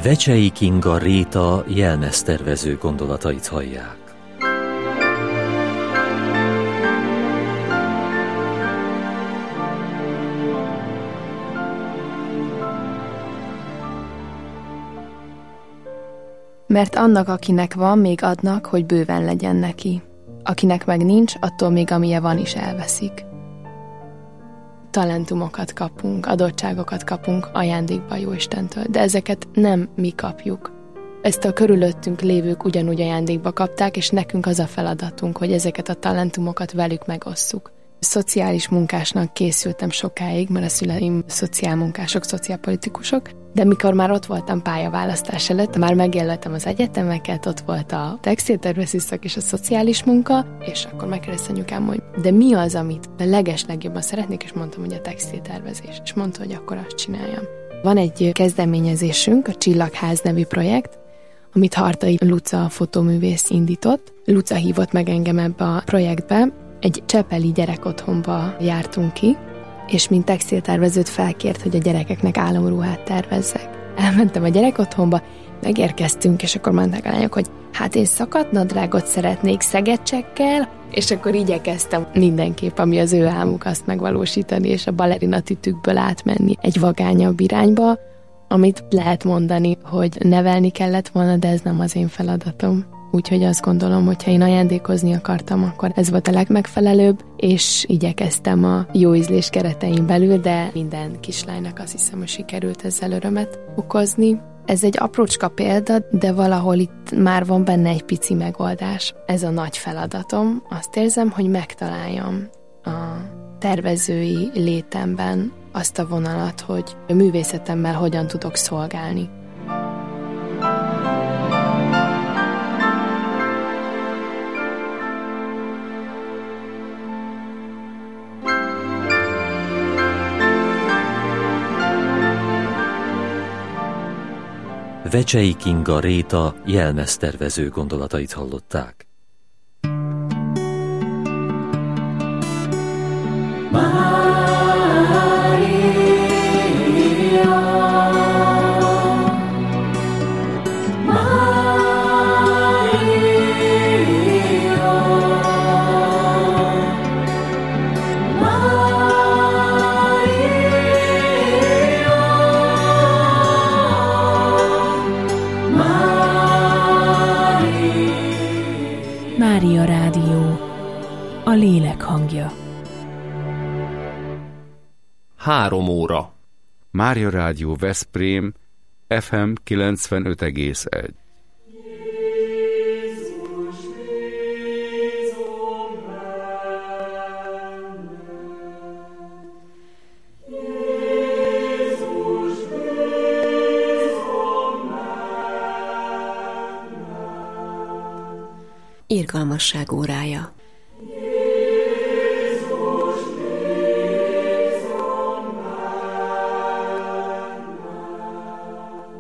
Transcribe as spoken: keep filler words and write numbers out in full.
Vecsei Kinga Réta jelmeztervező gondolatait hallják. Mert annak, akinek van, még adnak, hogy bőven legyen neki. Akinek meg nincs, attól még amilyen van is elveszik. Talentumokat kapunk, adottságokat kapunk ajándékba Jóistentől, de ezeket nem mi kapjuk. Ezt a körülöttünk lévők ugyanúgy ajándékba kapták, és nekünk az a feladatunk, hogy ezeket a talentumokat velük megosszuk. Szociális munkásnak készültem sokáig, mert a szüleim szociálmunkások, szociálpolitikusok, de mikor már ott voltam pályaválasztás előtt, már megjelöltem az egyetemeket, ott volt a textiltervező szak és a szociális munka, és akkor megkérdezte anyukám, hogy de mi az, amit a legeslegjobban szeretnék, és mondtam, hogy a textiltervezés. És mondta, hogy akkor azt csináljam. Van egy kezdeményezésünk, a Csillagház nevű projekt, amit Hartai Luca fotóművész indított. Luca hívott meg engem ebbe a projektbe. Egy csepeli gyerekotthonba jártunk ki, és mint textiltervezőt felkért, hogy a gyerekeknek álomruhát tervezzek. Elmentem a gyerekotthonba, megérkeztünk, és akkor mondták a lányok, hogy hát én szakadt nadrágot szeretnék szegecsekkel, és akkor igyekeztem mindenképp, ami az ő álmuk, azt megvalósítani, és a balerina tütükből átmenni egy vagányabb irányba, amit lehet mondani, hogy nevelni kellett volna, de ez nem az én feladatom. Úgyhogy azt gondolom, hogy ha én ajándékozni akartam, akkor ez volt a legmegfelelőbb, és igyekeztem a jó ízlés keretein belül, de minden kislánynak azt hiszem, hogy sikerült ezzel örömet okozni. Ez egy aprócska példa, de valahol itt már van benne egy pici megoldás. Ez a nagy feladatom. Azt érzem, hogy megtaláljam a tervezői létemben azt a vonalat, hogy a művészetemmel hogyan tudok szolgálni. Vecsei Kinga Réta jelmeztervező gondolatait hallották. Mária Rádió, a lélek hangja. Három óra. Mária Rádió Veszprém, ef em kilencvenöt egész egy. Irgalmasság órája.